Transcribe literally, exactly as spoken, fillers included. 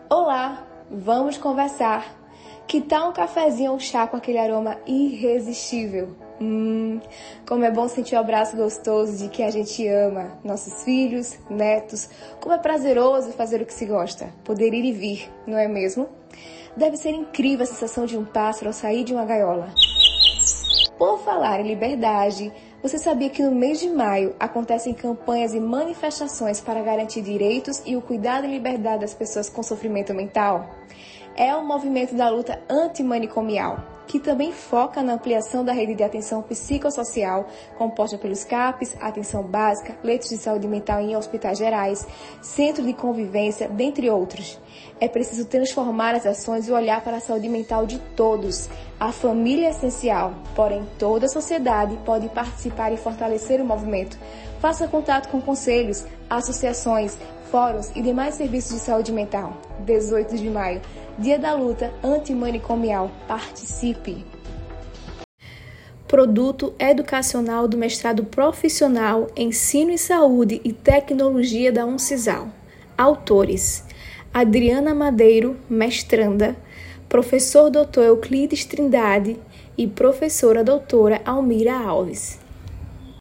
Olá, vamos conversar. Que tal um cafezinho ou um chá com aquele aroma irresistível? Hum, como é bom sentir o abraço gostoso de quem a gente ama, nossos filhos, netos. Como é prazeroso fazer o que se gosta, poder ir e vir, não é mesmo? Deve ser incrível a sensação de um pássaro ao sair de uma gaiola. Por falar em liberdade, você sabia que no mês de maio acontecem campanhas e manifestações para garantir direitos e o cuidado e liberdade das pessoas com sofrimento mental? É o movimento da luta antimanicomial, que também foca na ampliação da rede de atenção psicossocial, composta pelos C A Ps, atenção básica, leitos de saúde mental em hospitais gerais, centro de convivência, dentre outros. É preciso transformar as ações e olhar para a saúde mental de todos. A família é essencial, porém toda a sociedade pode participar e fortalecer o movimento. Faça contato com conselhos, associações, fóruns e demais serviços de saúde mental. dezoito de maio, Dia da Luta Antimanicomial. Participe! Produto educacional do mestrado profissional Ensino e Saúde e Tecnologia da Uncisal. Autores: Adriana Madeiro, mestranda, professor doutor Euclides Trindade e professora doutora Almira Alves.